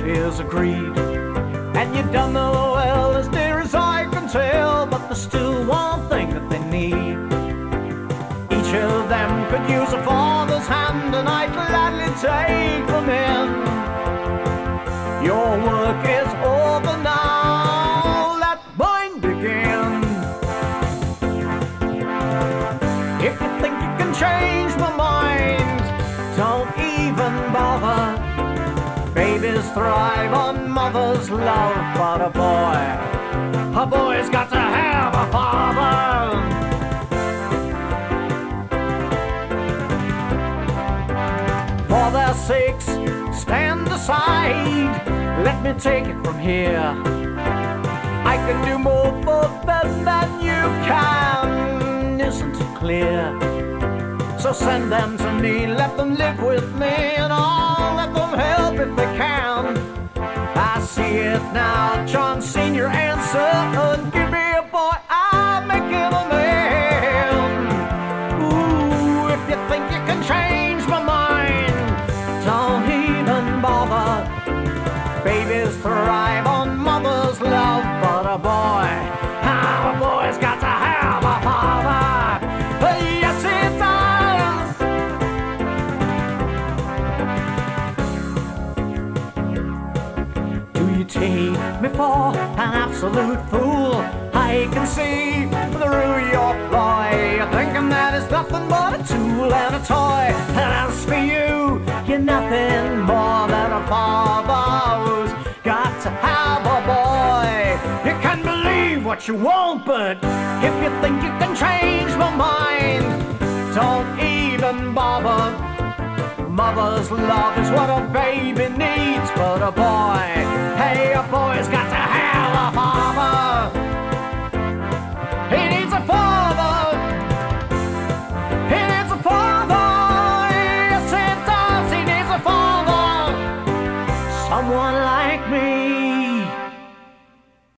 is agreed. And you don't know well, as near as I can tell, but there's still one thing that they need. Each of them could use a father's hand, and I'd gladly take them in. Your work is over now, let mine begin. If you think you can change my mind, don't even bother. Babies thrive on mother's love, but a boy's got to have a father. For their sakes, stand aside, let me take it from here. I can do more for them than you can, isn't it clear? So send them to me, let them live with me, and I'll let them help if they can. I see it now, John Senior answered, give me a boy, I'll make him a man. Ooh, if you think you can change my mind, don't even bother. Babies thrive on mother's love, but a boy's got to have a father. Yes, it does. Do you take me for an absolute fool? I can see through your ploy. You're thinking that it's nothing but a tool and a toy. And as for you, you're nothing more than a father who's got to have a boy. You can believe what you want, but if you think you can change my mind, don't even bother. Mother's love is what a baby needs, but a boy, hey,